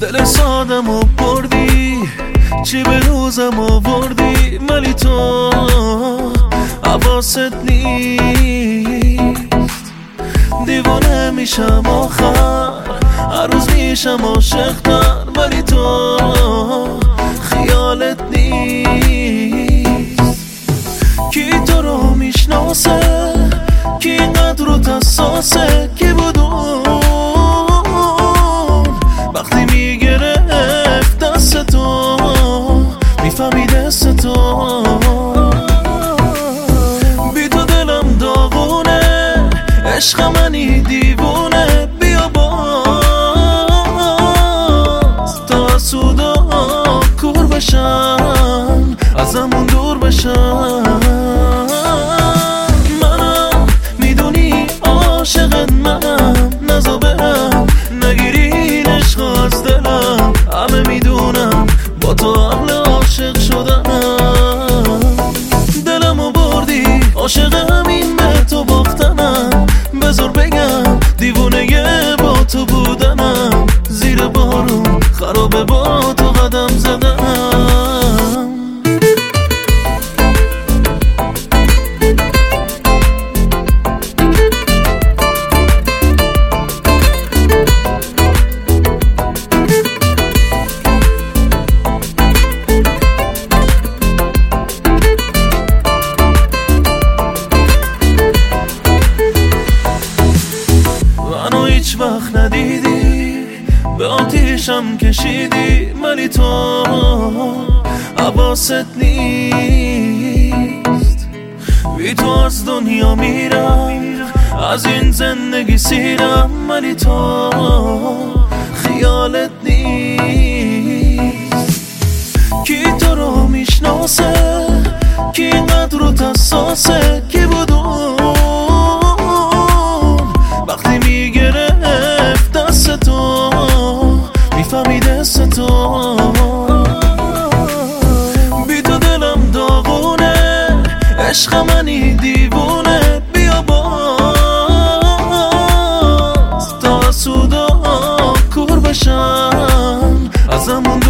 دل سادم و بردی، چی به روزم آوردی، ولی تو حواست نیست. دیوانه میشم آخر، هر روز میشم عاشق‌تر، ولی تو خیالت نیست. کی تو رو میشناسه، کی اینقدر رو حساسه، کی بود وقتی میگرفت دست تو، میفهمید دست تو. بی تو دلم داغونه، عشق منی دیوونه، بیا باز تا سودا کور بشن، ازمون دور بشن. منم میدونی عاشقت منم، نزا برم نگیری این عشق از دلم. همه میدونم با تو اهل عاشق شدنم. دلمو بردی، عاشق همین به تو باختنم. بذار بگم دیوونه با تو بودنم. زیر بارون خرابه با تو قدم زدنم. هیچ وقت ندیدی، به آتیشم کشیدی، ولی تو حواست نیست. بی تو از دنیا میرم، از این زندگی سیرم، ولی تو خیالت نیست. کی تو رو میشناسه، کی اینقدر رو حساسه، کی بود وقتی میگرفت دست تو، میفهمید دست تو. بی تو دلم داغونه، عشق منی دیوونه، بیا باز تا سودا کور بشن، ازمون